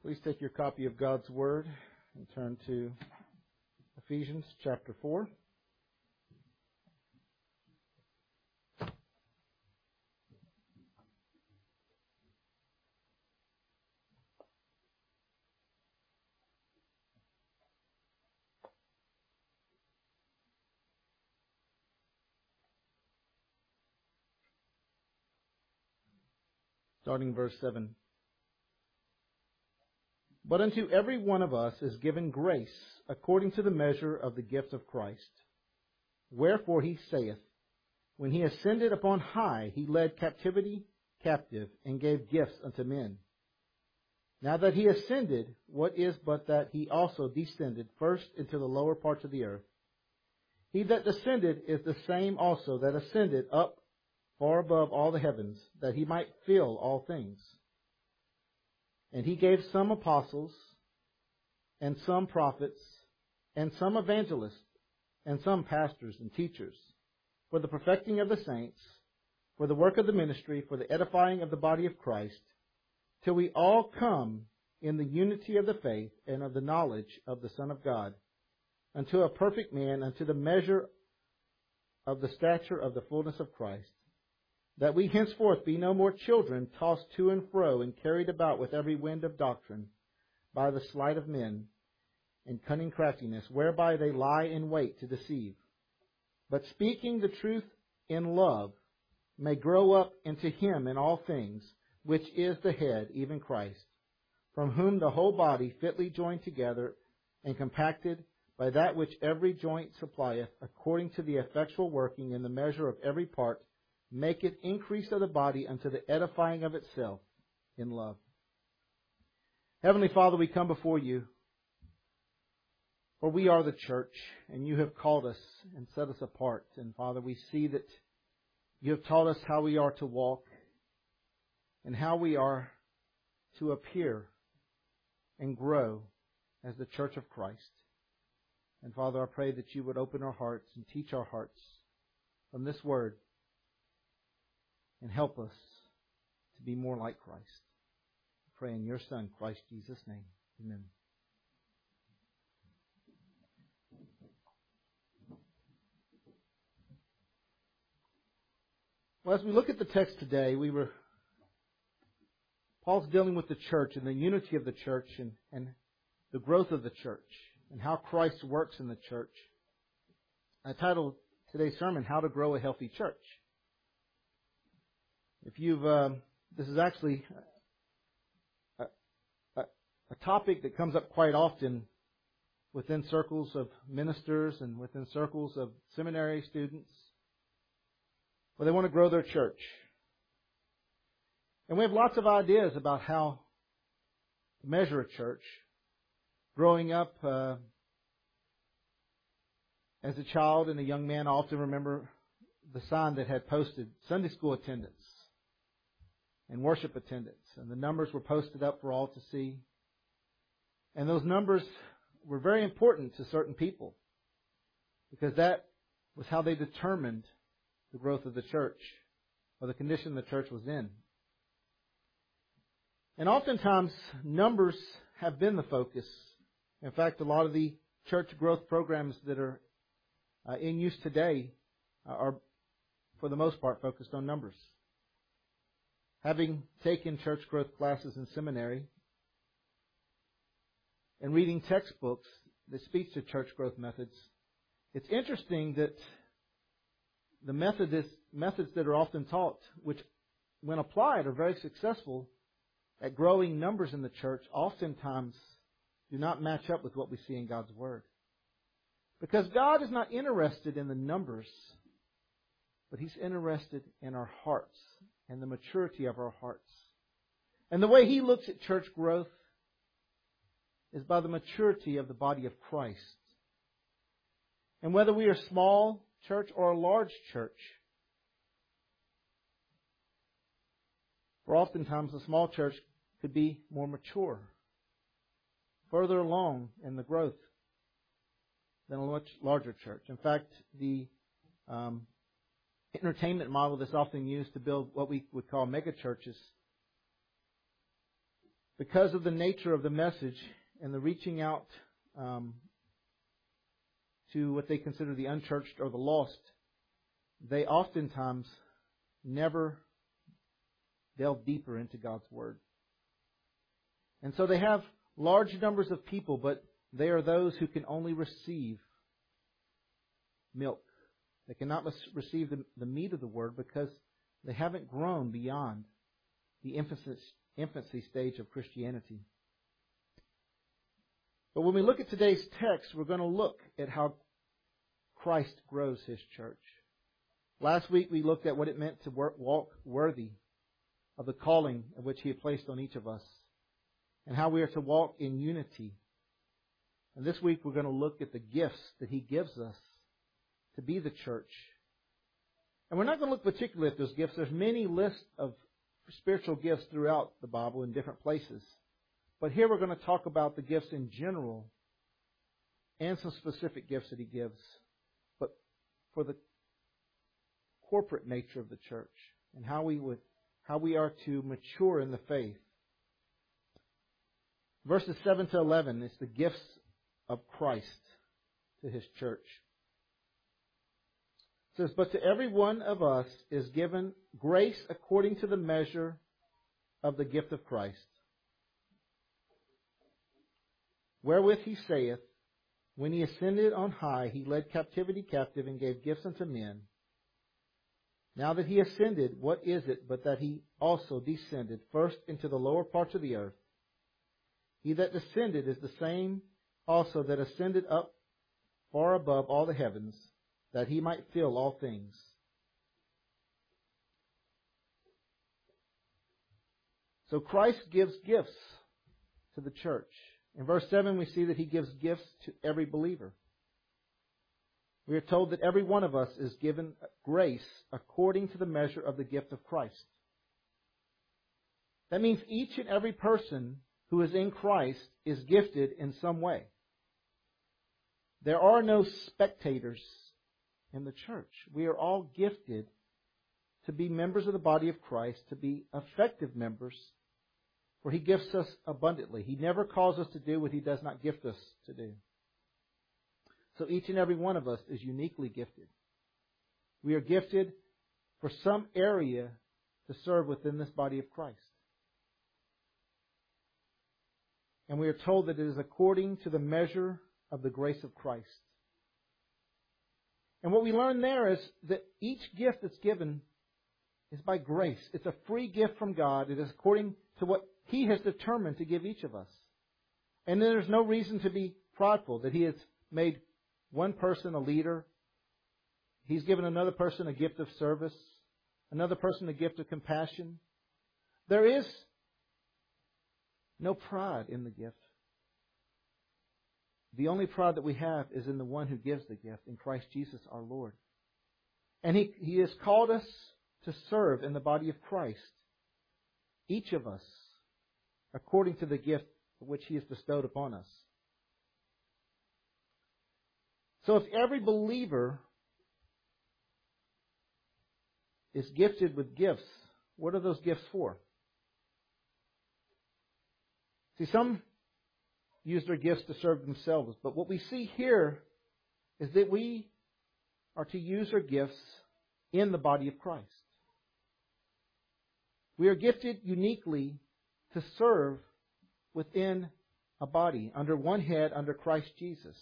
Please take your copy of God's Word and turn to Ephesians chapter 4. Starting verse 7. But unto every one of us is given grace according to the measure of the gift of Christ. Wherefore he saith, When he ascended upon high, he led captivity captive, and gave gifts unto men. Now that he ascended, what is but that he also descended first into the lower parts of the earth? He that descended is the same also that ascended up far above all the heavens, that he might fill all things. And he gave some apostles, and some prophets, and some evangelists, and some pastors and teachers, for the perfecting of the saints, for the work of the ministry, for the edifying of the body of Christ, till we all come in the unity of the faith and of the knowledge of the Son of God, unto a perfect man, unto the measure of the stature of the fullness of Christ, that we henceforth be no more children, tossed to and fro, and carried about with every wind of doctrine, by the sleight of men, and cunning craftiness, whereby they lie in wait to deceive. But speaking the truth in love, may grow up into Him in all things, which is the head, even Christ, from whom the whole body fitly joined together, and compacted by that which every joint supplieth, according to the effectual working in the measure of every part, make it increase of the body unto the edifying of itself in love. Heavenly Father, we come before you, for we are the church, and you have called us and set us apart. And Father, we see that you have taught us how we are to walk and how we are to appear and grow as the church of Christ. And Father, I pray that you would open our hearts and teach our hearts from this word, and help us to be more like Christ. I pray in your Son, Christ Jesus' name. Amen. Well, as we look at the text today, Paul's dealing with the church and the unity of the church and the growth of the church and how Christ works in the church. I titled today's sermon, How to Grow a Healthy Church. If this is actually a topic that comes up quite often within circles of ministers and within circles of seminary students, where they want to grow their church. And we have lots of ideas about how to measure a church. Growing up as a child and a young man, I often remember the sign that had posted Sunday school attendance and worship attendance. And the numbers were posted up for all to see. And those numbers were very important to certain people, because that was how they determined the growth of the church, or the condition the church was in. And oftentimes, numbers have been the focus. In fact, a lot of the church growth programs that are in use today are, for the most part, focused on numbers. Having taken church growth classes in seminary and reading textbooks that speak to church growth methods, it's interesting that the methods that are often taught, which when applied are very successful at growing numbers in the church, oftentimes do not match up with what we see in God's Word. Because God is not interested in the numbers, but He's interested in our hearts and the maturity of our hearts. And the way He looks at church growth is by the maturity of the body of Christ. And whether we are a small church or a large church, for oftentimes a small church could be more mature, further along in the growth than a much larger church. In fact, the entertainment model that's often used to build what we would call mega churches because of the nature of the message and the reaching out to what they consider the unchurched or the lost, they oftentimes never delve deeper into God's Word. And so they have large numbers of people, but they are those who can only receive milk. They cannot receive the meat of the Word because they haven't grown beyond the infancy stage of Christianity. But when we look at today's text, we're going to look at how Christ grows His church. Last week we looked at what it meant to walk worthy of the calling of which He had placed on each of us, and how we are to walk in unity. And this week we're going to look at the gifts that He gives us to be the church. And we're not going to look particularly at those gifts. There's many lists of spiritual gifts throughout the Bible in different places. But here we're going to talk about the gifts in general and some specific gifts that He gives, but for the corporate nature of the church and how we are to mature in the faith. Verses 7 to 11 is the gifts of Christ to His church. It says, "But to every one of us is given grace according to the measure of the gift of Christ. Wherewith He saith, When He ascended on high, He led captivity captive and gave gifts unto men. Now that He ascended, what is it but that He also descended first into the lower parts of the earth? He that descended is the same also that ascended up far above all the heavens, that He might fill all things." So Christ gives gifts to the church. In verse 7 we see that He gives gifts to every believer. We are told that every one of us is given grace according to the measure of the gift of Christ. That means each and every person who is in Christ is gifted in some way. There are no spectators in the church. We are all gifted to be members of the body of Christ, to be effective members, for He gifts us abundantly. He never calls us to do what He does not gift us to do. So each and every one of us is uniquely gifted. We are gifted for some area to serve within this body of Christ. And we are told that it is according to the measure of the grace of Christ. And what we learn there is that each gift that's given is by grace. It's a free gift from God. It is according to what He has determined to give each of us. And there's no reason to be prideful that He has made one person a leader. He's given another person a gift of service, another person a gift of compassion. There is no pride in the gift. The only pride that we have is in the one who gives the gift, in Christ Jesus our Lord. And He has called us to serve in the body of Christ, each of us, according to the gift which He has bestowed upon us. So if every believer is gifted with gifts, what are those gifts for? See, some use their gifts to serve themselves, but what we see here is that we are to use our gifts in the body of Christ. We are gifted uniquely to serve within a body, under one head, under Christ Jesus.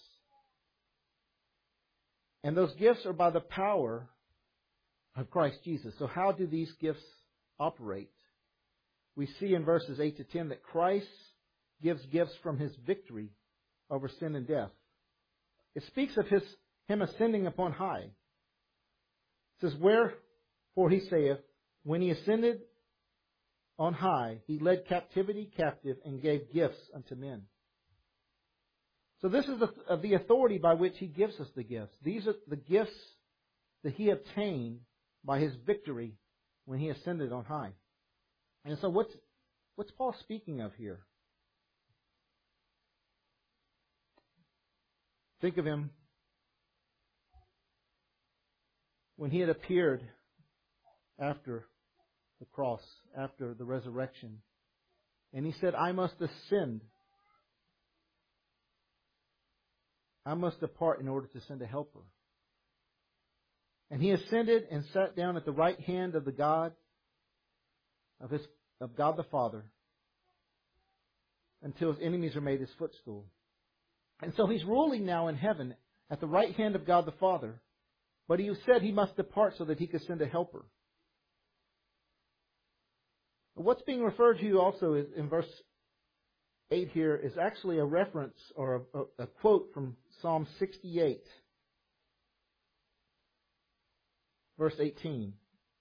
And those gifts are by the power of Christ Jesus. So how do these gifts operate? We see in verses 8 to 10 that Christ gives gifts from His victory over sin and death. It speaks of Him ascending upon high. It says, "Wherefore He saith, When He ascended on high, He led captivity captive and gave gifts unto men." So this is the authority by which He gives us the gifts. These are the gifts that He obtained by His victory when He ascended on high. And so what's Paul speaking of here? Think of Him when He had appeared after the cross, after the resurrection. And he said, I must ascend. I must depart in order to send a helper. And he ascended and sat down at the right hand of the God, of God the Father, until his enemies are made his footstool. And so he's ruling now in heaven at the right hand of God the Father. But he said he must depart so that he could send a helper. What's being referred to also is in verse 8 here is actually a reference or a quote from Psalm 68, verse 18.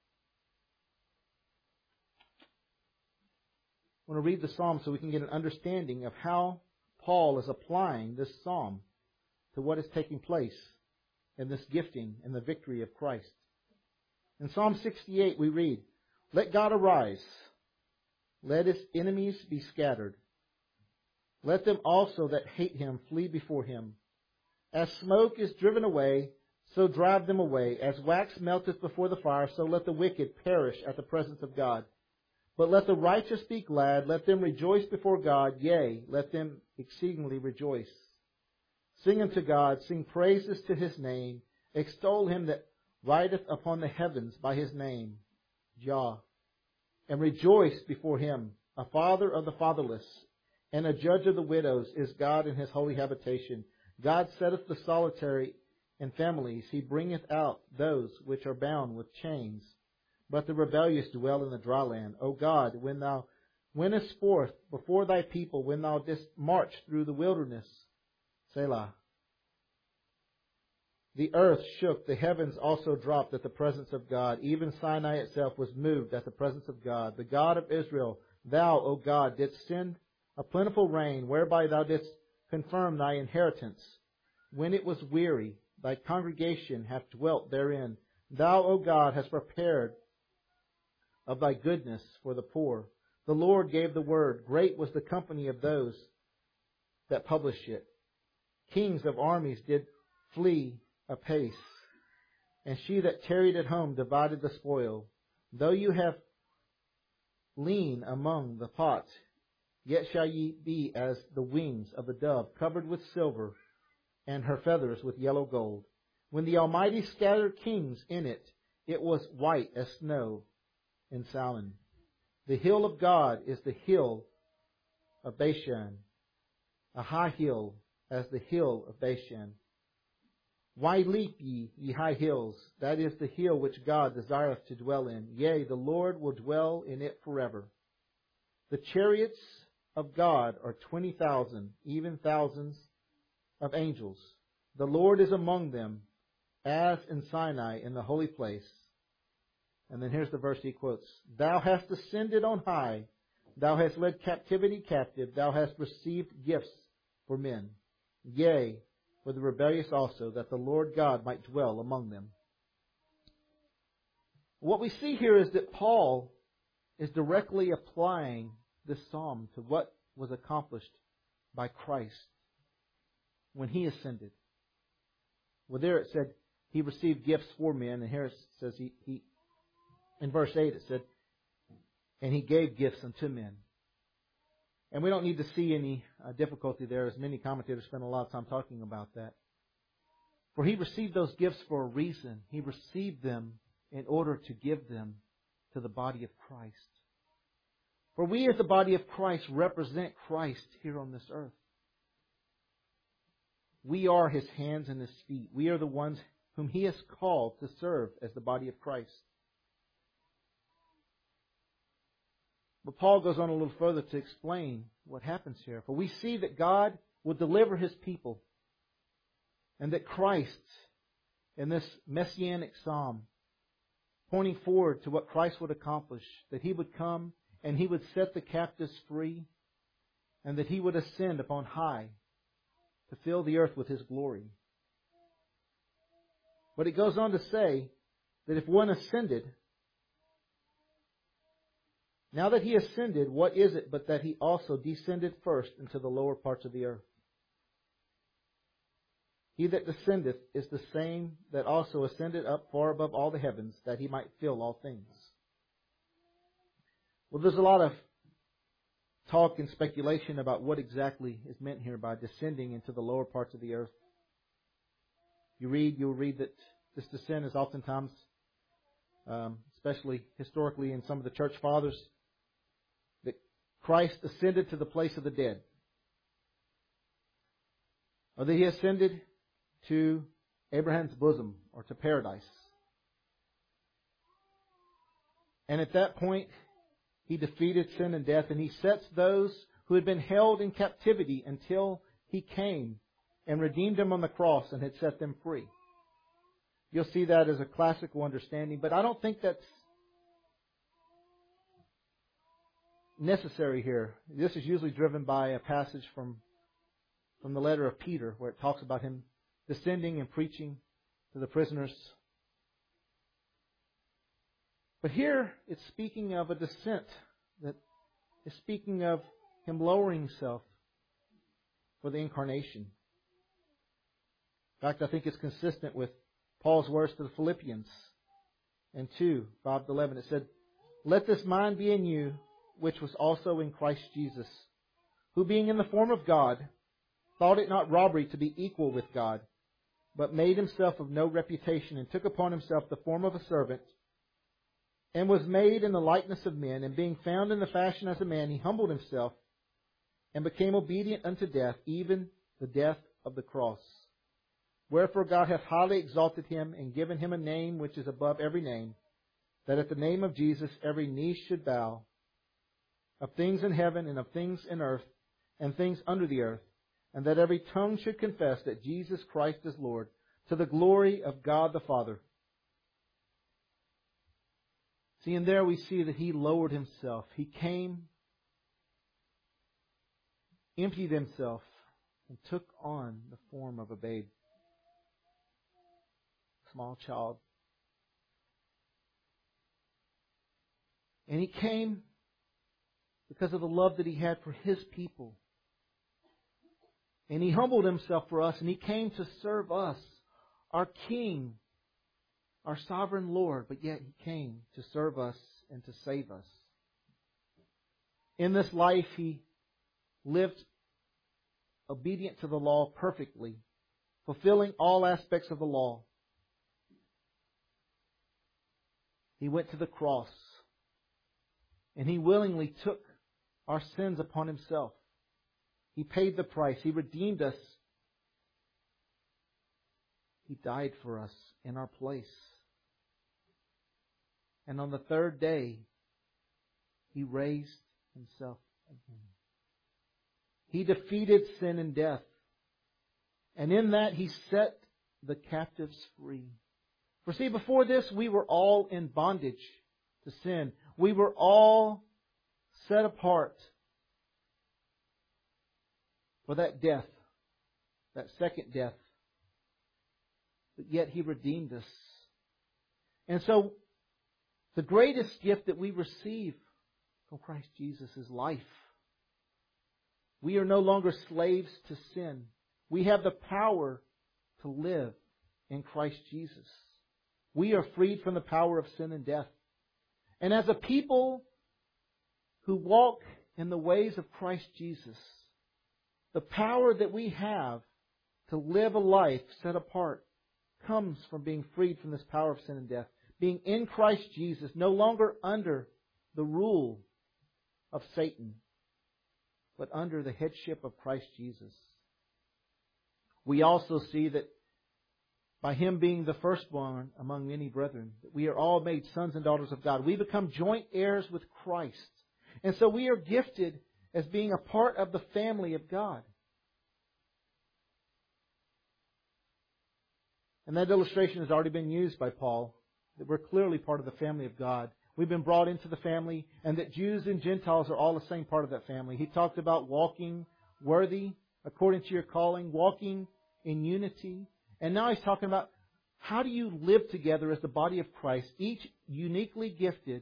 I want to read the psalm so we can get an understanding of how Paul is applying this psalm to what is taking place in this gifting and the victory of Christ. In Psalm 68 we read, Let God arise, let his enemies be scattered. Let them also that hate him flee before him. As smoke is driven away, so drive them away. As wax melteth before the fire, so let the wicked perish at the presence of God. But let the righteous be glad, let them rejoice before God, yea, let them exceedingly rejoice. Sing unto God, sing praises to his name, extol him that rideth upon the heavens by his name, Jah, and rejoice before him. A father of the fatherless, and a judge of the widows is God in his holy habitation. God setteth the solitary in families, he bringeth out those which are bound with chains. But the rebellious dwell in the dry land. O God, when thou wentest forth before thy people, when thou didst march through the wilderness, Selah. The earth shook, the heavens also dropped at the presence of God. Even Sinai itself was moved at the presence of God. The God of Israel, thou, O God, didst send a plentiful rain, whereby thou didst confirm thy inheritance. When it was weary, thy congregation hath dwelt therein. Thou, O God, hast prepared of thy goodness for the poor. The Lord gave the word. Great was the company of those that published it. Kings of armies did flee apace, and she that tarried at home divided the spoil. Though you have lean among the pots, yet shall ye be as the wings of the dove, covered with silver, and her feathers with yellow gold. When the Almighty scattered kings in it, it was white as snow in Salmon. The hill of God is the hill of Bashan, a high hill as the hill of Bashan. Why leap ye, ye high hills? That is the hill which God desireth to dwell in. Yea, the Lord will dwell in it forever. The chariots of God are 20,000, even thousands of angels. The Lord is among them, as in Sinai in the holy place. And then here's the verse he quotes. Thou hast ascended on high. Thou hast led captivity captive. Thou hast received gifts for men. Yea, for the rebellious also, that the Lord God might dwell among them. What we see here is that Paul is directly applying this psalm to what was accomplished by Christ when he ascended. Well, there it said he received gifts for men, and here it says he in verse 8 it said, and he gave gifts unto men. And we don't need to see any difficulty there, as many commentators spend a lot of time talking about that. For he received those gifts for a reason. He received them in order to give them to the body of Christ. For we as the body of Christ represent Christ here on this earth. We are his hands and his feet. We are the ones whom he has called to serve as the body of Christ. But Paul goes on a little further to explain what happens here. For we see that God will deliver his people, and that Christ, in this messianic psalm, pointing forward to what Christ would accomplish, that he would come and he would set the captives free, and that he would ascend upon high to fill the earth with his glory. But it goes on to say that if one ascended, now that he ascended, what is it but that he also descended first into the lower parts of the earth? He that descendeth is the same that also ascended up far above all the heavens, that he might fill all things. Well, there's a lot of talk and speculation about what exactly is meant here by descending into the lower parts of the earth. You'll read that this descent is oftentimes, especially historically in some of the church fathers, that Christ ascended to the place of the dead. Or that He ascended to Abraham's bosom or to paradise. And at that point, He defeated sin and death, and He sets those who had been held in captivity until He came and redeemed them on the cross and had set them free. You'll see that as a classical understanding, but I don't think that's necessary here. This is usually driven by a passage from the letter of Peter, where it talks about Him descending and preaching to the prisoners. But here it's speaking of a descent that is speaking of Him lowering Himself for the incarnation. In fact, I think it's consistent with Paul's words to the Philippians in 2:5-11. It said, "Let this mind be in you, which was also in Christ Jesus, who being in the form of God, thought it not robbery to be equal with God, but made Himself of no reputation, and took upon Himself the form of a servant, and was made in the likeness of men, and being found in the fashion as a man, He humbled Himself, and became obedient unto death, even the death of the cross. Wherefore God hath highly exalted Him, and given Him a name which is above every name, that at the name of Jesus every knee should bow, of things in heaven and of things in earth, and things under the earth, and that every tongue should confess that Jesus Christ is Lord, to the glory of God the Father." See, and there we see that He lowered Himself. He came, emptied Himself, and took on the form of a babe, small child. And He came because of the love that He had for His people. And He humbled Himself for us, and He came to serve us, our King, our sovereign Lord, but yet He came to serve us and to save us. In this life, He lived obedient to the law perfectly, fulfilling all aspects of the law. He went to the cross, and He willingly took our sins upon Himself. He paid the price. He redeemed us. He died for us in our place. And on the third day, He raised Himself again. He defeated sin and death. And in that, He set the captives free. For see, before this, we were all in bondage to sin. We were all set apart for that death, that second death. But yet He redeemed us. And so, the greatest gift that we receive from Christ Jesus is life. We are no longer slaves to sin. We have the power to live in Christ Jesus. We are freed from the power of sin and death. And as a people who walk in the ways of Christ Jesus, the power that we have to live a life set apart comes from being freed from this power of sin and death. Being in Christ Jesus, no longer under the rule of Satan, but under the headship of Christ Jesus. We also see that by Him being the firstborn among many brethren, that we are all made sons and daughters of God. We become joint heirs with Christ. And so we are gifted as being a part of the family of God. And that illustration has already been used by Paul, that we're clearly part of the family of God. We've been brought into the family, and that Jews and Gentiles are all the same part of that family. He talked about walking worthy according to your calling, walking in unity. And now he's talking about how do you live together as the body of Christ, each uniquely gifted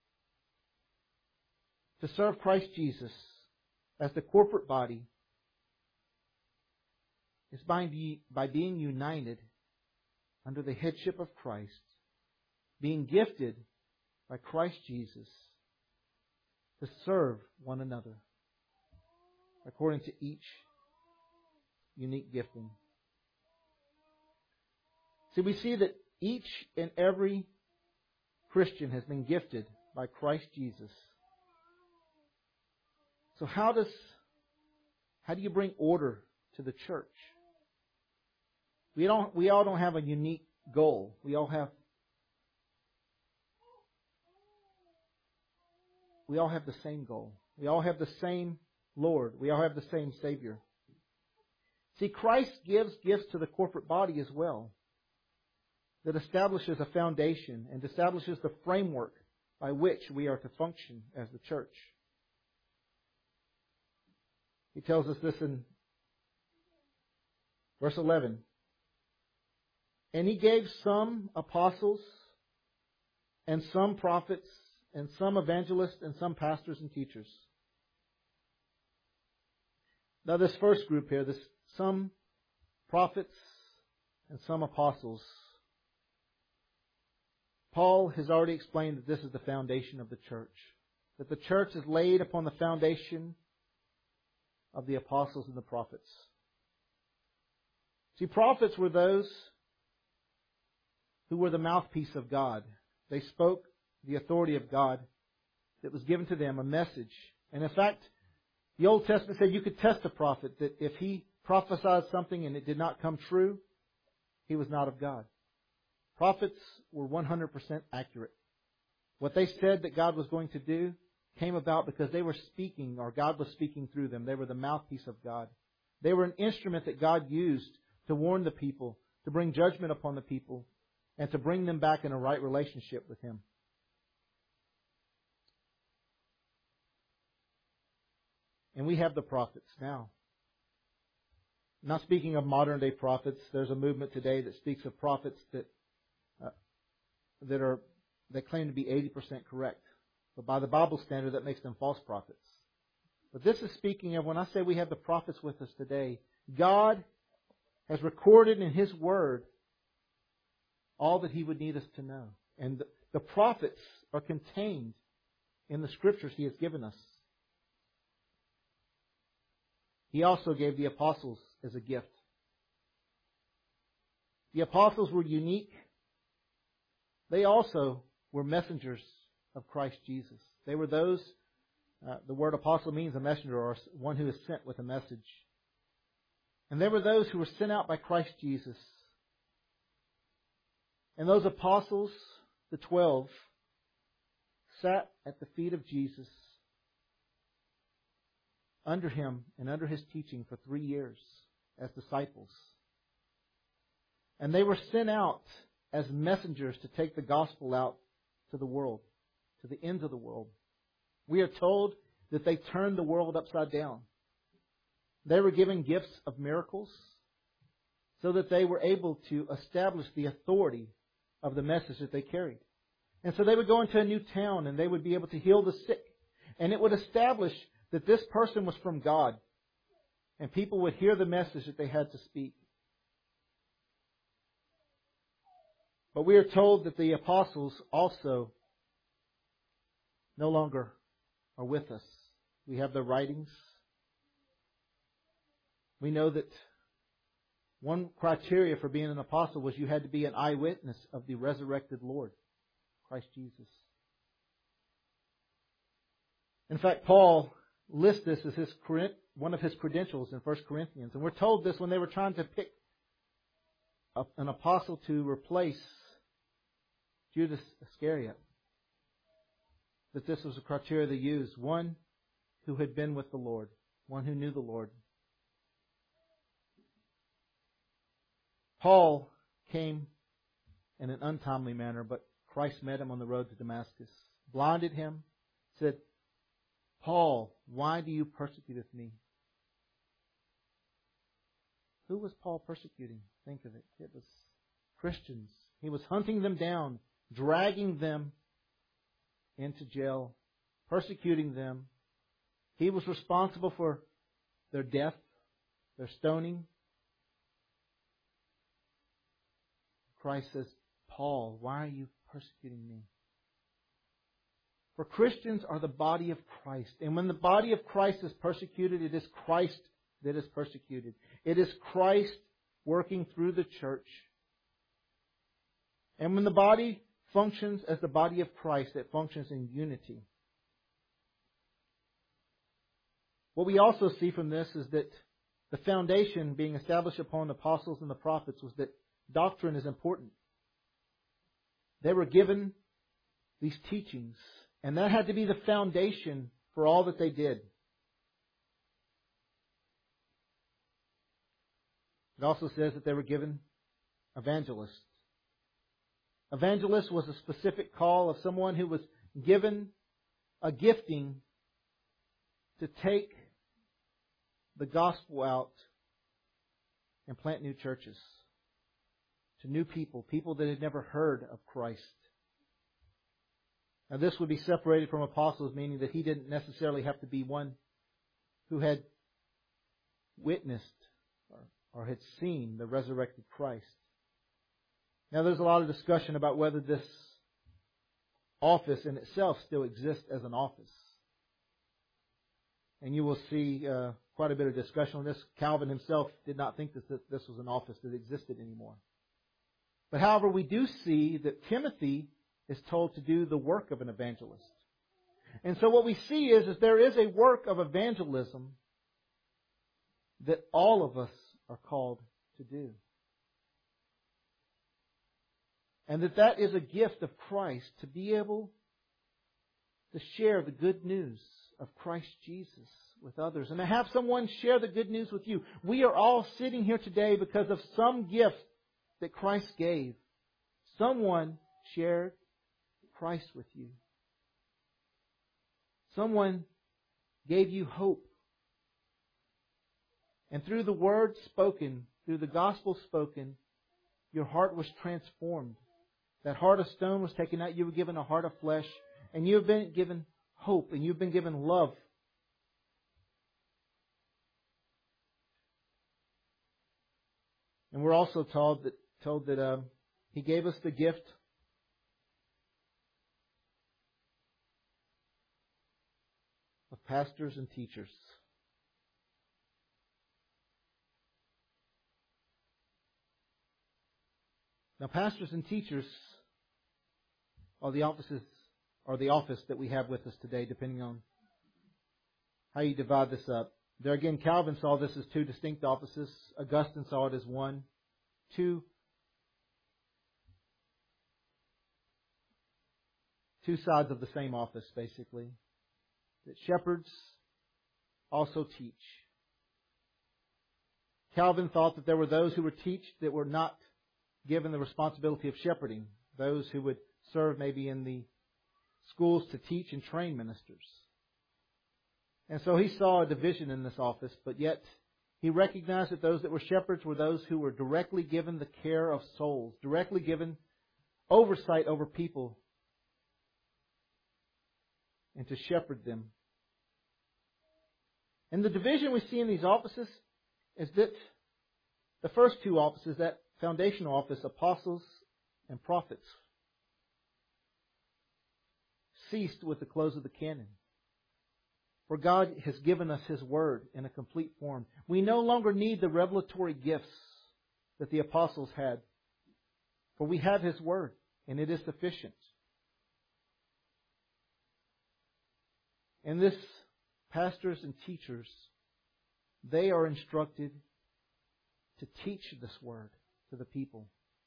to serve Christ Jesus as the corporate body. It's by being united under the headship of Christ, being gifted by Christ Jesus to serve one another. according to each unique gifting. See, we see that each and every Christian has been gifted by Christ Jesus. So how do you bring order to the church? We all don't have a unique goal. We all have the same goal. We all have the same Lord. We all have the same Savior. See, Christ gives gifts to the corporate body as well, that establishes a foundation and establishes the framework by which we are to function as the church. He tells us this in verse 11. And He gave some apostles, and some prophets, and some evangelists, and some pastors and teachers. Now this first group here, some prophets and some apostles. Paul has already explained that this is the foundation of the church. That the church is laid upon the foundation of the apostles and the prophets. See, prophets were those who were the mouthpiece of God. They spoke the authority of God that was given to them, a message. And in fact, the Old Testament said you could test a prophet, that if he prophesied something and it did not come true, he was not of God. Prophets were 100% accurate. What they said that God was going to do came about because they were speaking, or God was speaking through them. They were the mouthpiece of God. They were an instrument that God used to warn the people, to bring judgment upon the people, and to bring them back in a right relationship with Him. And we have the prophets now. I'm not speaking of modern day prophets. There's a movement today that speaks of prophets that claim to be 80% correct. But by the Bible standard, that makes them false prophets. But this is speaking of, when I say we have the prophets with us today, God has recorded in His Word all that He would need us to know. And the prophets are contained in the Scriptures He has given us. He also gave the apostles as a gift. The apostles were unique. They also were messengers of Christ Jesus. They were those, the word apostle means a messenger, or one who is sent with a message. And they were those who were sent out by Christ Jesus. And those apostles, the 12, sat at the feet of Jesus, under Him and under His teaching for 3 years as disciples. And they were sent out as messengers to take the gospel out to the world, to the ends of the world. We are told that they turned the world upside down. They were given gifts of miracles so that they were able to establish the authority of the message that they carried. And so they would go into a new town and they would be able to heal the sick. And it would establish that this person was from God. And people would hear the message that they had to speak. But we are told that the apostles also no longer are with us. We have their writings. We know that one criteria for being an apostle was you had to be an eyewitness of the resurrected Lord, Christ Jesus. In fact, Paul lists this as one of his credentials in 1 Corinthians. And we're told this when they were trying to pick an apostle to replace Judas Iscariot. That this was a criteria they used. One who had been with the Lord. One who knew the Lord. Paul came in an untimely manner, but Christ met him on the road to Damascus. Blinded him. Said, Paul, why do you persecute me? Who was Paul persecuting? Think of it. It was Christians. He was hunting them down, dragging them into jail, persecuting them. He was responsible for their death, their stoning. Christ says, Paul, why are you persecuting me? For Christians are the body of Christ. And when the body of Christ is persecuted, it is Christ that is persecuted. It is Christ working through the church. And when the body functions as the body of Christ, it functions in unity. What we also see from this is that the foundation being established upon the apostles and the prophets was that doctrine is important. They were given these teachings, and that had to be the foundation for all that they did. It also says that they were given evangelists. Evangelist was a specific call of someone who was given a gifting to take the gospel out and plant new churches to new people, people that had never heard of Christ. Now this would be separated from apostles, meaning that he didn't necessarily have to be one who had witnessed or had seen the resurrected Christ. Now there's a lot of discussion about whether this office in itself still exists as an office. And you will see quite a bit of discussion on this. Calvin himself did not think that this was an office that existed anymore. But however, we do see that Timothy is told to do the work of an evangelist. And so what we see is there is a work of evangelism that all of us are called to do. And that is a gift of Christ, to be able to share the good news of Christ Jesus with others, and to have someone share the good news with you. We are all sitting here today because of some gift that Christ gave. Someone shared Christ with you. Someone gave you hope. And through the word spoken, through the gospel spoken, your heart was transformed. That heart of stone was taken out. You were given a heart of flesh. And you have been given hope. And you've been given love. And we're also told that He gave us the gift of pastors and teachers. Now, pastors and teachers are the office that we have with us today, depending on how you divide this up. There again, Calvin saw this as two distinct offices. Augustine saw it as one. Two sides of the same office, basically. That shepherds also teach. Calvin thought that there were those who would teach that were not given the responsibility of shepherding. Those who would serve maybe in the schools to teach and train ministers. And so he saw a division in this office, but yet he recognized that those that were shepherds were those who were directly given the care of souls, directly given oversight over people, and to shepherd them. And the division we see in these offices is that the first two offices, that foundational office, apostles and prophets, ceased with the close of the canon. For God has given us His Word in a complete form. We no longer need the revelatory gifts that the apostles had. For we have His Word, and it is sufficient. And this, pastors and teachers, they are instructed to teach this Word to the people.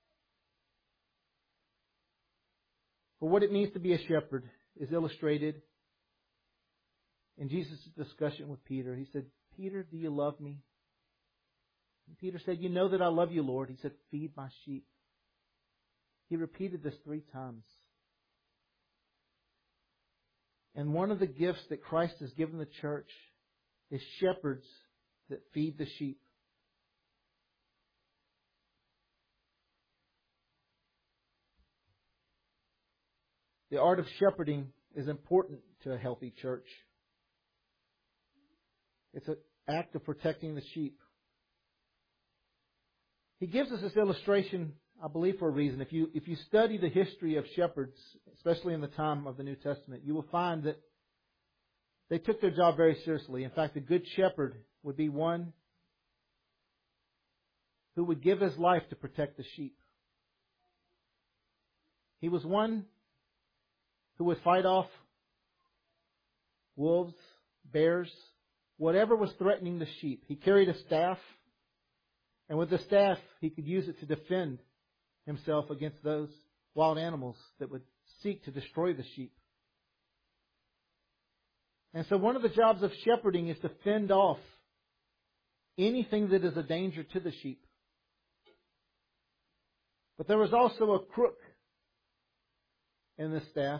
For what it means to be a shepherd is illustrated in Jesus' discussion with Peter. He said, "Peter, do you love me?" And Peter said, "You know that I love you, Lord." He said, "Feed my sheep." He repeated this 3 times. And one of the gifts that Christ has given the church is shepherds that feed the sheep. The art of shepherding is important to a healthy church. It's an act of protecting the sheep. He gives us this illustration I believe for a reason. If you study the history of shepherds, especially in the time of the New Testament, you will find that they took their job very seriously. In fact, a good shepherd would be one who would give his life to protect the sheep. He was one who would fight off wolves, bears, whatever was threatening the sheep. He carried a staff, and with the staff, he could use it to defend himself against those wild animals that would seek to destroy the sheep. And so one of the jobs of shepherding is to fend off anything that is a danger to the sheep. But there was also a crook in the staff,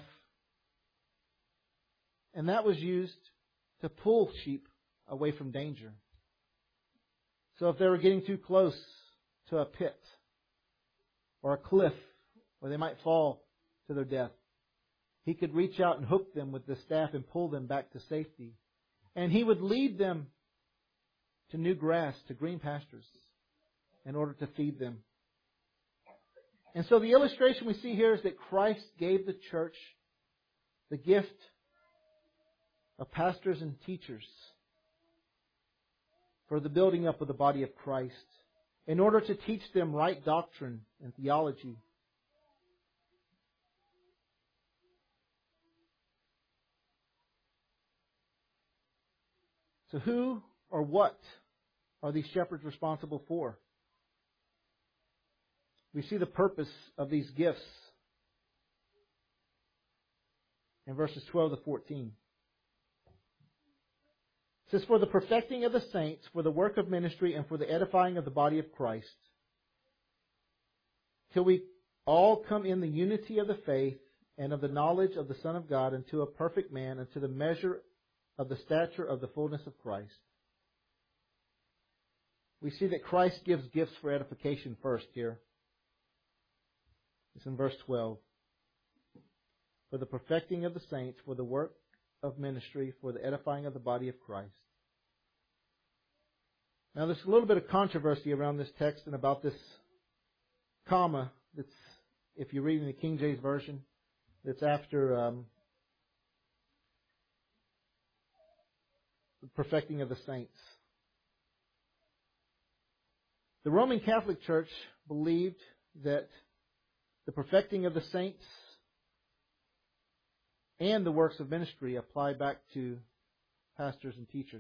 and that was used to pull sheep away from danger. So if they were getting too close to a pit or a cliff where they might fall to their death, he could reach out and hook them with the staff and pull them back to safety. And he would lead them to new grass, to green pastures, in order to feed them. And so the illustration we see here is that Christ gave the church the gift of pastors and teachers for the building up of the body of Christ, in order to teach them right doctrine and theology. So who or what are these shepherds responsible for? We see the purpose of these gifts in verses 12 to 14. It says, "For the perfecting of the saints, for the work of ministry, and for the edifying of the body of Christ, till we all come in the unity of the faith and of the knowledge of the Son of God, unto a perfect man, unto the measure of the stature of the fullness of Christ." We see that Christ gives gifts for edification first here. It's in verse 12. "For the perfecting of the saints, for the work of ministry, for the edifying of the body of Christ." Now there's a little bit of controversy around this text and about this comma that's, if you're reading the King James Version, that's after the perfecting of the saints. The Roman Catholic Church believed that the perfecting of the saints and the works of ministry apply back to pastors and teachers.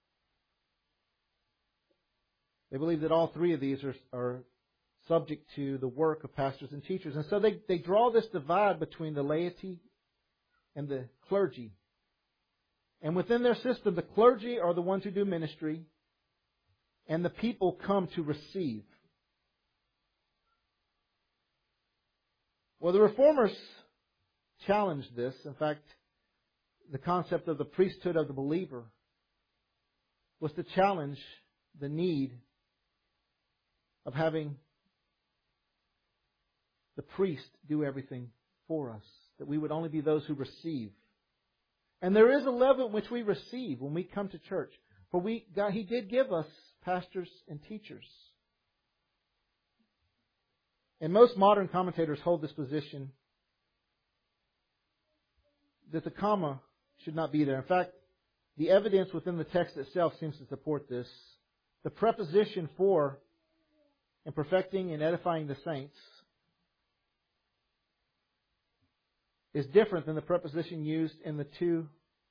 They believe that all three of these are subject to the work of pastors and teachers. And so they draw this divide between the laity and the clergy. And within their system, the clergy are the ones who do ministry, and the people come to receive. Well, the Reformers challenged this. In fact, the concept of the priesthood of the believer was to challenge the need of having the priest do everything for us, that we would only be those who receive. And there is a level in which we receive when we come to church. For He did give us pastors and teachers. And most modern commentators hold this position that the comma should not be there. In fact, the evidence within the text itself seems to support this. The preposition for and perfecting and edifying the saints is different than the preposition used in the two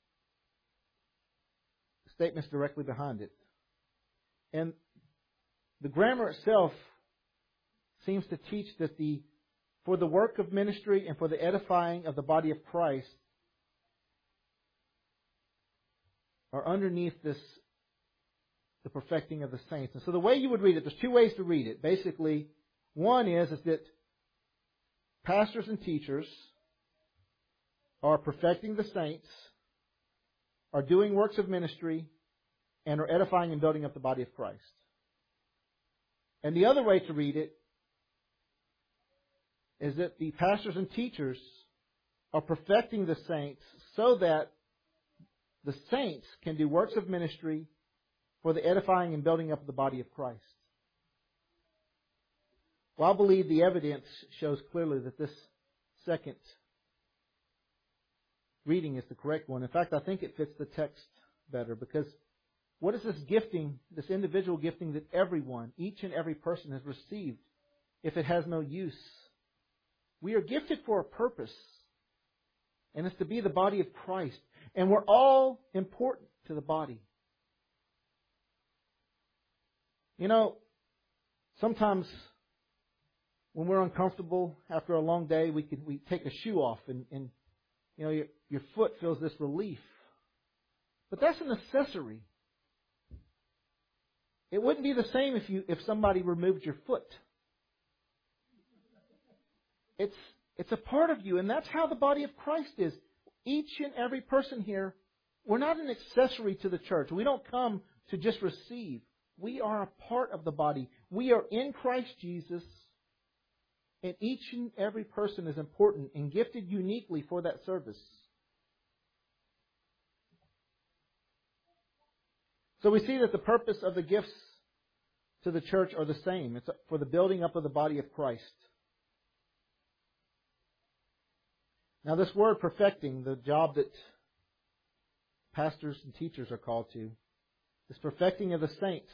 statements directly behind it. And the grammar itself seems to teach that for the work of ministry and for the edifying of the body of Christ are underneath this, the perfecting of the saints. And so the way you would read it, there's two ways to read it. Basically, one is that pastors and teachers are perfecting the saints, are doing works of ministry, and are edifying and building up the body of Christ. And the other way to read it is that the pastors and teachers are perfecting the saints so that the saints can do works of ministry for the edifying and building up of the body of Christ. Well, I believe the evidence shows clearly that this second reading is the correct one. In fact, I think it fits the text better, because what is this gifting, this individual gifting that everyone, each and every person has received, if it has no use? We are gifted for a purpose, and it's to be the body of Christ. And we're all important to the body. You know, sometimes when we're uncomfortable after a long day, we take a shoe off and you know, your foot feels this relief. But that's an accessory. It wouldn't be the same if somebody removed your foot. It's a part of you, and that's how the body of Christ is. Each and every person here, we're not an accessory to the church. We don't come to just receive. We are a part of the body. We are in Christ Jesus, and each and every person is important and gifted uniquely for that service. So we see that the purpose of the gifts to the church are the same. It's for the building up of the body of Christ. Now this word perfecting, the job that pastors and teachers are called to, this perfecting of the saints.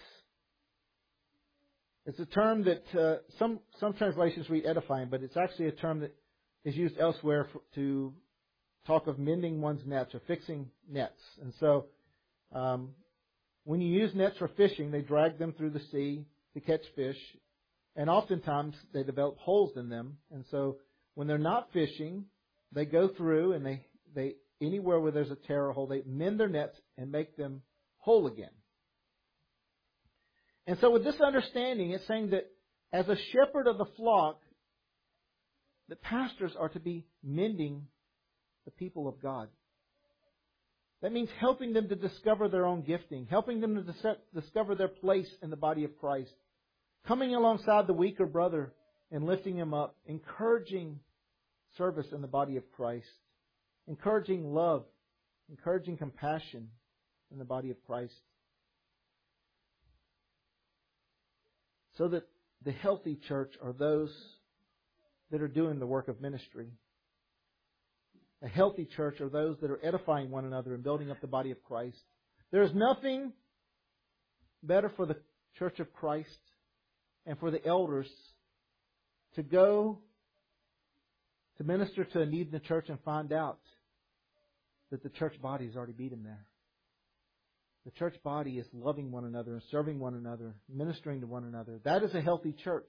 It's a term that some translations read edifying, but it's actually a term that is used elsewhere to talk of mending one's nets or fixing nets. And so when you use nets for fishing, they drag them through the sea to catch fish. And oftentimes they develop holes in them. And so when they're not fishing, they go through and they anywhere where there's a tear or hole, they mend their nets and make them whole again. And so with this understanding, it's saying that as a shepherd of the flock, the pastors are to be mending the people of God. That means helping them to discover their own gifting, helping them to discover their place in the body of Christ, coming alongside the weaker brother and lifting him up, encouraging service in the body of Christ, encouraging love, encouraging compassion in the body of Christ. So that the healthy church are those that are doing the work of ministry. A healthy church are those that are edifying one another and building up the body of Christ. There is nothing better for the church of Christ and for the elders to go to minister to a need in the church and find out that the church body has already beat him there. The church body is loving one another and serving one another, ministering to one another. That is a healthy church.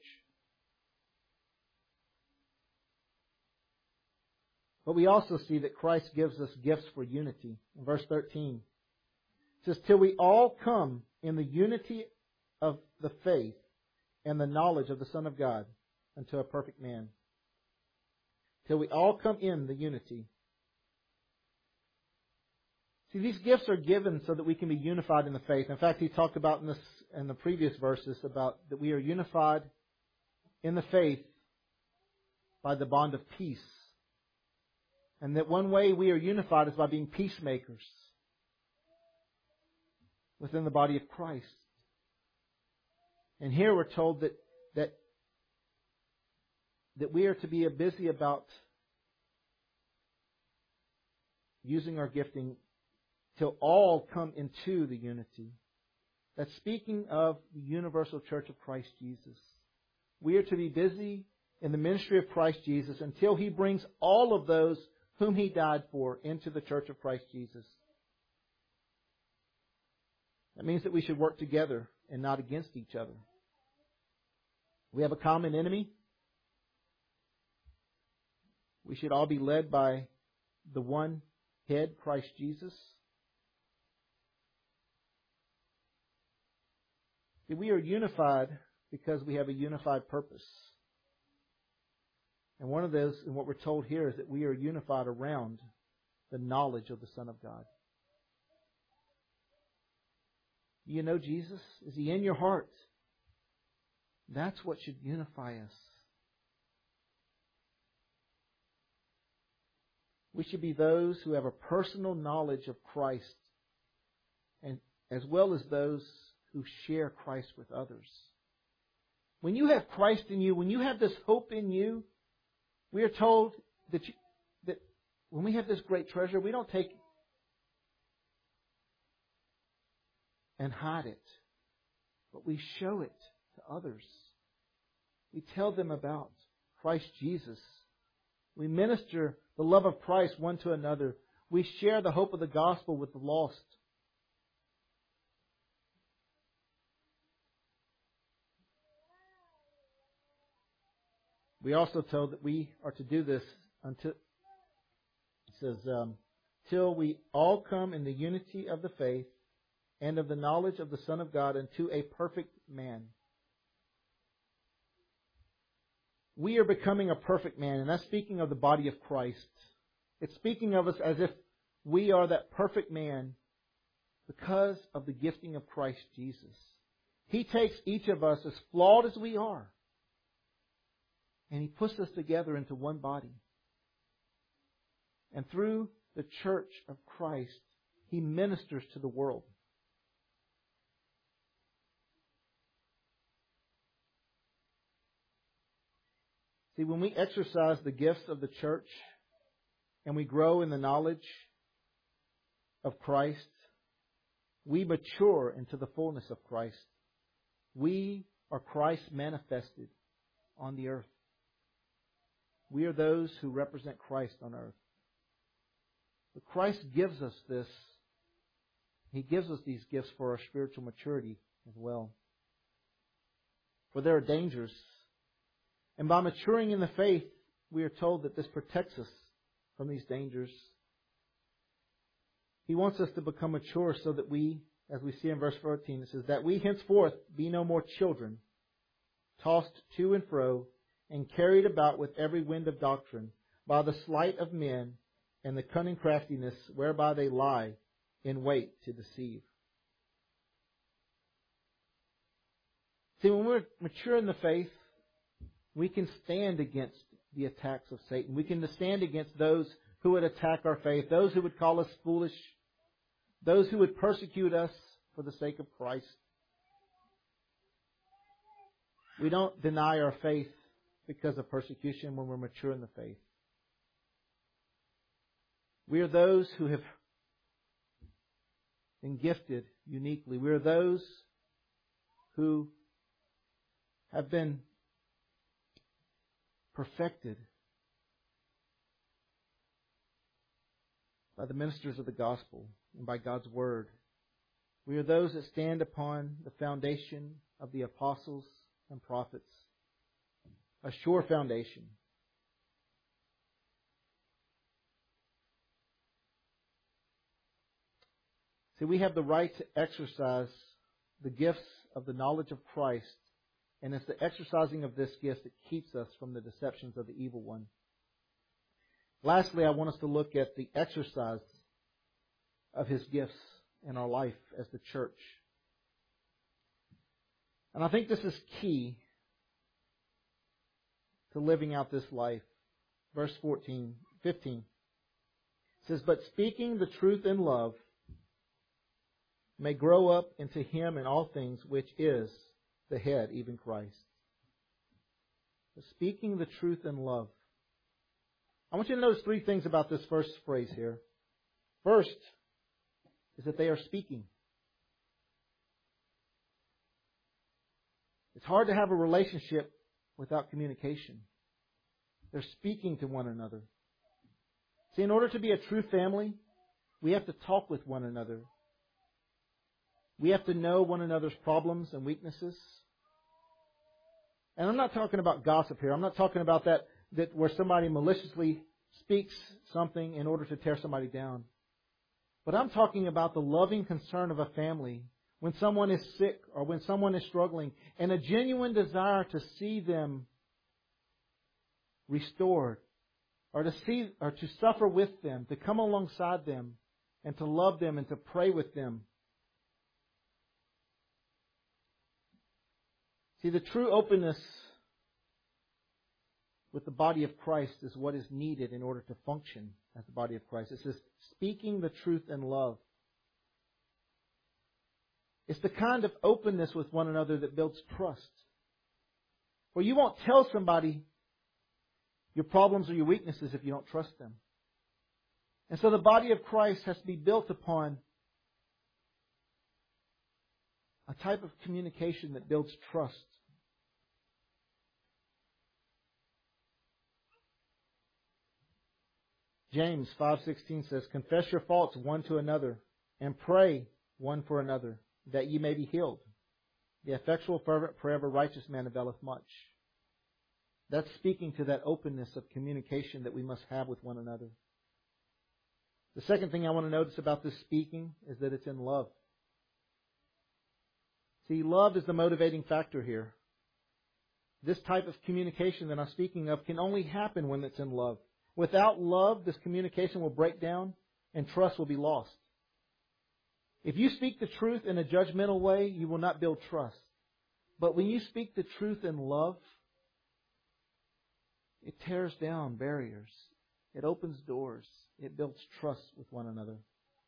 But we also see that Christ gives us gifts for unity. In verse 13, it says, till we all come in the unity of the faith and the knowledge of the Son of God unto a perfect man. Till we all come in the unity. See, these gifts are given so that we can be unified in the faith. In fact, he talked about in the previous verses about that we are unified in the faith by the bond of peace. And that one way we are unified is by being peacemakers within the body of Christ. And here we're told that we are to be busy about using our gifting till all come into the unity. That's speaking of the universal church of Christ Jesus. We are to be busy in the ministry of Christ Jesus until He brings all of those whom He died for into the church of Christ Jesus. That means that we should work together and not against each other. We have a common enemy. We should all be led by the one head, Christ Jesus. We are unified because we have a unified purpose. And one of those, and what we're told here, is that we are unified around the knowledge of the Son of God. Do you know Jesus? Is He in your heart? That's what should unify us. We should be those who have a personal knowledge of Christ, and as well as those who share Christ with others. When you have Christ in you, when you have this hope in you, we are told that when we have this great treasure, we don't take and hide it, but we show it to others. We tell them about Christ Jesus. We minister the love of Christ one to another. We share the hope of the gospel with the lost. We also told that we are to do this until, it says, till we all come in the unity of the faith and of the knowledge of the Son of God unto a perfect man. We are becoming a perfect man, and that's speaking of the body of Christ. It's speaking of us as if we are that perfect man because of the gifting of Christ Jesus. He takes each of us, as flawed as we are, and He puts us together into one body. And through the church of Christ, He ministers to the world. See, when we exercise the gifts of the church and we grow in the knowledge of Christ, we mature into the fullness of Christ. We are Christ manifested on the earth. We are those who represent Christ on earth. But Christ gives us this. He gives us these gifts for our spiritual maturity as well. For there are dangers. And by maturing in the faith, we are told that this protects us from these dangers. He wants us to become mature so that we, as we see in verse 14, it says, that we henceforth be no more children, tossed to and fro, and carried about with every wind of doctrine, by the sleight of men and the cunning craftiness whereby they lie in wait to deceive. See, when we're mature in the faith, we can stand against the attacks of Satan. We can stand against those who would attack our faith, those who would call us foolish, those who would persecute us for the sake of Christ. We don't deny our faith because of persecution when we're mature in the faith. We are those who have been gifted uniquely. We are those who have been perfected by the ministers of the gospel and by God's word. We are those that stand upon the foundation of the apostles and prophets, a sure foundation. See, we have the right to exercise the gifts of the knowledge of Christ, and it's the exercising of this gift that keeps us from the deceptions of the evil one. Lastly, I want us to look at the exercise of His gifts in our life as the church. And I think this is key to living out this life. Verse 15 says, but speaking the truth in love may grow up into Him in all things, which is the head, even Christ. But speaking the truth in love. I want you to notice three things about this first phrase here. First is that they are speaking. It's hard to have a relationship without communication. They're speaking to one another. See, in order to be a true family, we have to talk with one another. We have to know one another's problems and weaknesses. And I'm not talking about gossip here. I'm not talking about that where somebody maliciously speaks something in order to tear somebody down. But I'm talking about the loving concern of a family when someone is sick or when someone is struggling, and a genuine desire to see them restored, or to suffer with them, to come alongside them, and to love them and to pray with them. See, the true openness with the body of Christ is what is needed in order to function as the body of Christ. It says, speaking the truth in love. It's the kind of openness with one another that builds trust. Or you won't tell somebody your problems or your weaknesses if you don't trust them. And so the body of Christ has to be built upon a type of communication that builds trust. James 5:16 says, "Confess your faults one to another, and pray one for another, that ye may be healed. The effectual fervent prayer of a righteous man availeth much." That's speaking to that openness of communication that we must have with one another. The second thing I want to notice about this speaking is that it's in love. See, love is the motivating factor here. This type of communication that I'm speaking of can only happen when it's in love. Without love, this communication will break down and trust will be lost. If you speak the truth in a judgmental way, you will not build trust. But when you speak the truth in love, it tears down barriers. It opens doors. It builds trust with one another.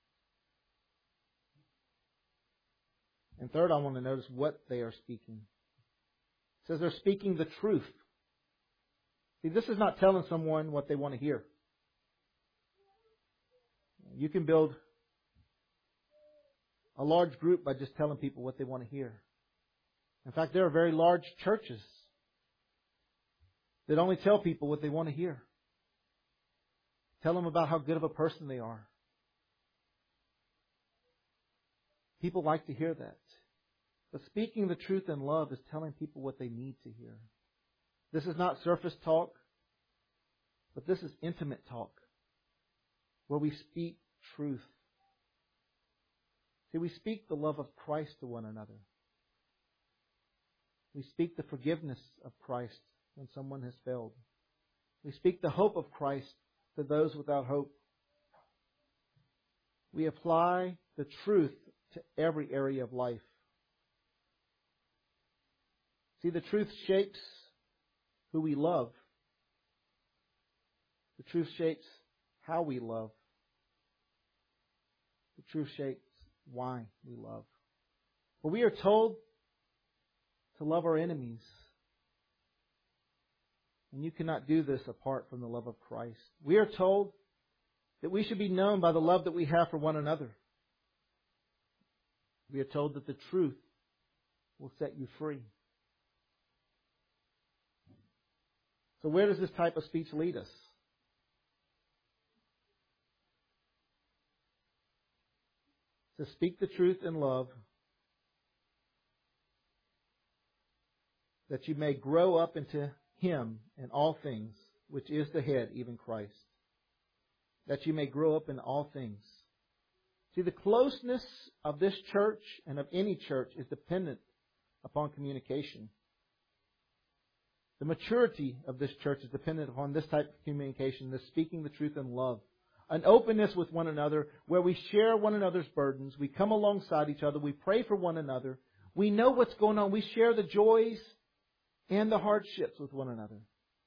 And third, I want to notice what they are speaking. It says they're speaking the truth. See, this is not telling someone what they want to hear. You can build a large group by just telling people what they want to hear. In fact, there are very large churches that only tell people what they want to hear. Tell them about how good of a person they are. People like to hear that. But speaking the truth in love is telling people what they need to hear. This is not surface talk, but this is intimate talk, where we speak truth. See, we speak the love of Christ to one another. We speak the forgiveness of Christ when someone has failed. We speak the hope of Christ to those without hope. We apply the truth to every area of life. See, the truth shapes who we love. The truth shapes how we love. The truth shapes why we love. For we are told to love our enemies. And you cannot do this apart from the love of Christ. We are told that we should be known by the love that we have for one another. We are told that the truth will set you free. So where does this type of speech lead us? To speak the truth in love, that you may grow up into Him in all things, which is the head, even Christ. That you may grow up in all things. See, the closeness of this church and of any church is dependent upon communication. The maturity of this church is dependent upon this type of communication, this speaking the truth in love. An openness with one another where we share one another's burdens. We come alongside each other. We pray for one another. We know what's going on. We share the joys and the hardships with one another.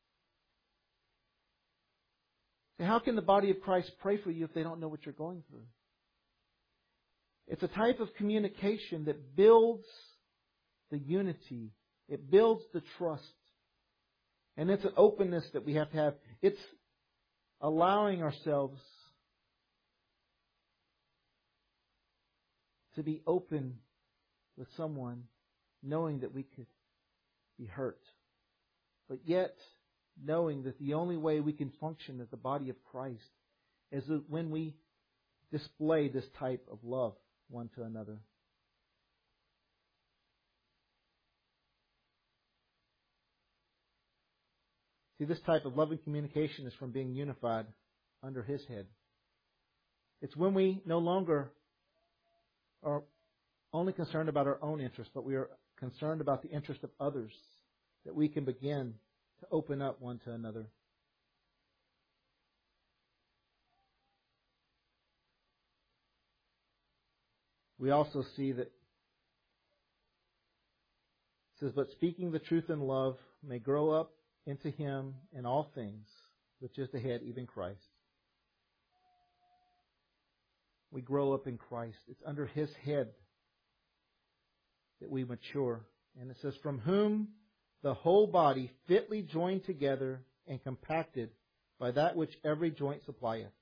So how can the body of Christ pray for you if they don't know what you're going through? It's a type of communication that builds the unity. It builds the trust. And it's an openness that we have to have. It's allowing ourselves to be open with someone, knowing that we could be hurt. But yet, knowing that the only way we can function as the body of Christ is when we display this type of love one to another. See, this type of loving communication is from being unified under His head. It's when we no longer are only concerned about our own interests, but we are concerned about the interest of others, that we can begin to open up one to another. We also see that it says, but speaking the truth in love may grow up into Him in all things, which is the head, even Christ. We grow up in Christ. It's under His head that we mature. And it says, from whom the whole body fitly joined together and compacted by that which every joint supplieth.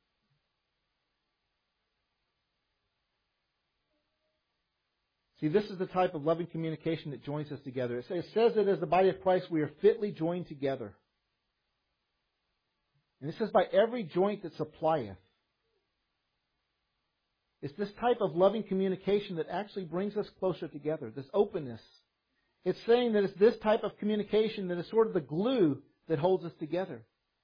See, this is the type of loving communication that joins us together. It says that as the body of Christ, we are fitly joined together. And it says, by every joint that supplieth. It's this type of loving communication that actually brings us closer together, this openness. It's saying that it's this type of communication that is sort of the glue that holds us together.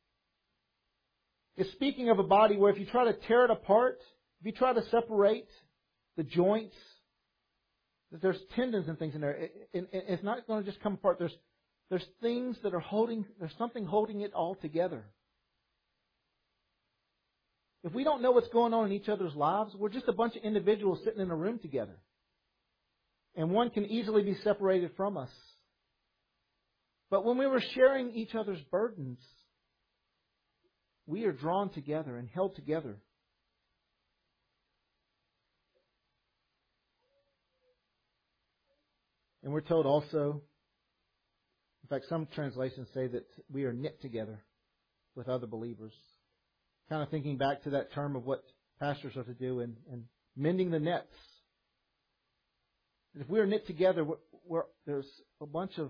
It's speaking of a body where if you try to tear it apart, if you try to separate the joints, there's tendons and things in there. It's not going to just come apart. There's things that are there's something holding it all together. If we don't know what's going on in each other's lives, we're just a bunch of individuals sitting in a room together. And one can easily be separated from us. But when we were sharing each other's burdens, we are drawn together and held together. And we're told also, in fact, some translations say that we are knit together with other believers. Kind of thinking back to that term of what pastors are to do and mending the nets. And if we are knit together, there's a bunch of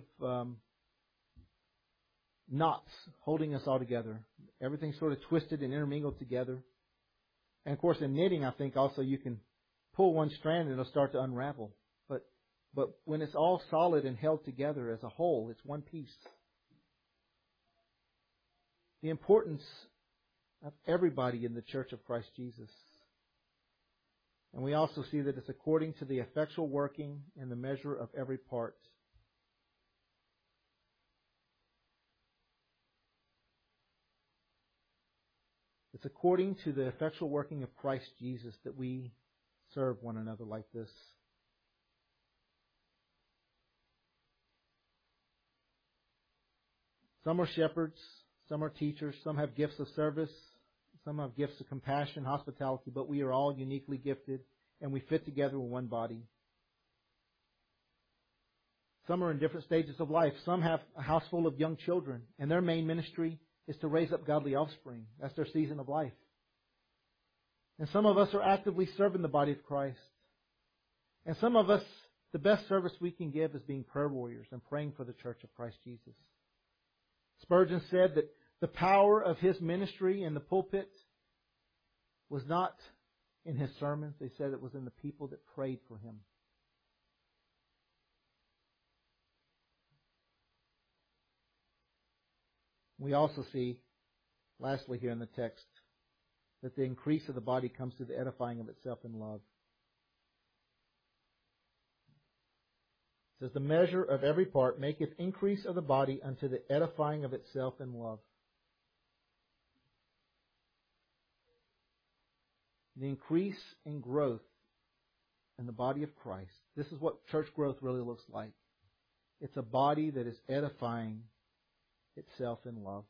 knots holding us all together. Everything's sort of twisted and intermingled together. And of course, in knitting, I think also you can pull one strand and it'll start to unravel. But when it's all solid and held together as a whole, it's one piece. The importance of everybody in the Church of Christ Jesus. And we also see that it's according to the effectual working and the measure of every part. It's according to the effectual working of Christ Jesus that we serve one another like this. Some are shepherds, some are teachers, some have gifts of service, some have gifts of compassion, hospitality, but we are all uniquely gifted and we fit together in one body. Some are in different stages of life. Some have a house full of young children and their main ministry is to raise up godly offspring. That's their season of life. And some of us are actively serving the body of Christ. And some of us, the best service we can give is being prayer warriors and praying for the Church of Christ Jesus. Spurgeon said that the power of his ministry in the pulpit was not in his sermons. They said it was in the people that prayed for him. We also see, lastly here in the text, that the increase of the body comes through the edifying of itself in love. It says, the measure of every part maketh increase of the body unto the edifying of itself in love. The increase in growth in the body of Christ. This is what church growth really looks like. It's a body that is edifying itself in love.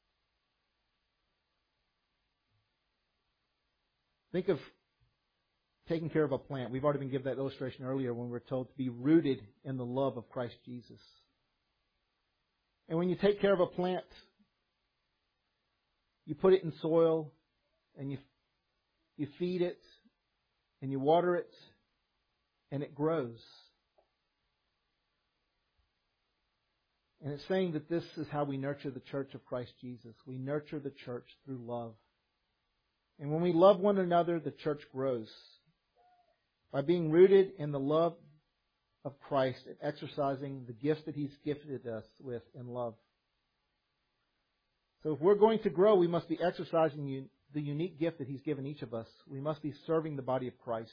Think of taking care of a plant. We've already been given that illustration earlier when we're told to be rooted in the love of Christ Jesus. And when you take care of a plant, you put it in soil and you feed it and you water it and it grows. And it's saying that this is how we nurture the church of Christ Jesus. We nurture the church through love. And when we love one another, the church grows. By being rooted in the love of Christ and exercising the gifts that He's gifted us with in love. So if we're going to grow, we must be exercising the unique gift that He's given each of us. We must be serving the body of Christ.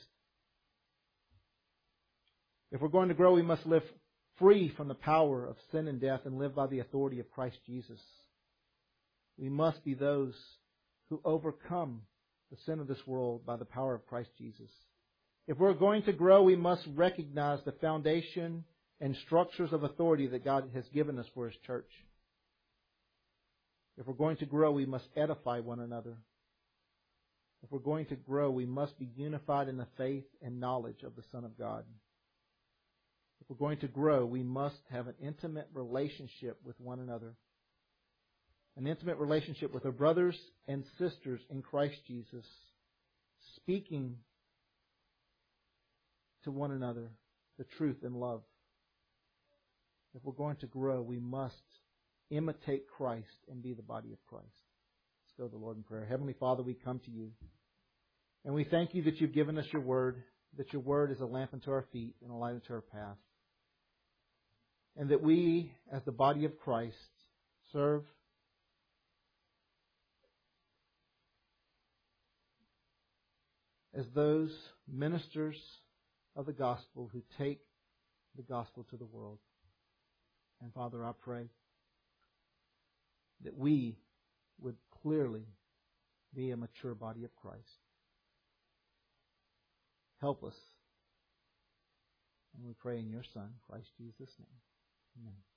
If we're going to grow, we must live free from the power of sin and death and live by the authority of Christ Jesus. We must be those who overcome the sin of this world by the power of Christ Jesus. If we're going to grow, we must recognize the foundation and structures of authority that God has given us for His church. If we're going to grow, we must edify one another. If we're going to grow, we must be unified in the faith and knowledge of the Son of God. If we're going to grow, we must have an intimate relationship with one another. An intimate relationship with our brothers and sisters in Christ Jesus, speaking to one another the truth in love. If we're going to grow, we must imitate Christ and be the body of Christ. Let's go to the Lord in prayer. Heavenly Father, we come to you, and we thank you that you've given us your word, that your word is a lamp unto our feet and a light unto our path, and that we, as the body of Christ, serve as those ministers of the gospel who take the gospel to the world. And Father, I pray that we would clearly be a mature body of Christ. Help us. And we pray in your Son, Christ Jesus' name. Amen.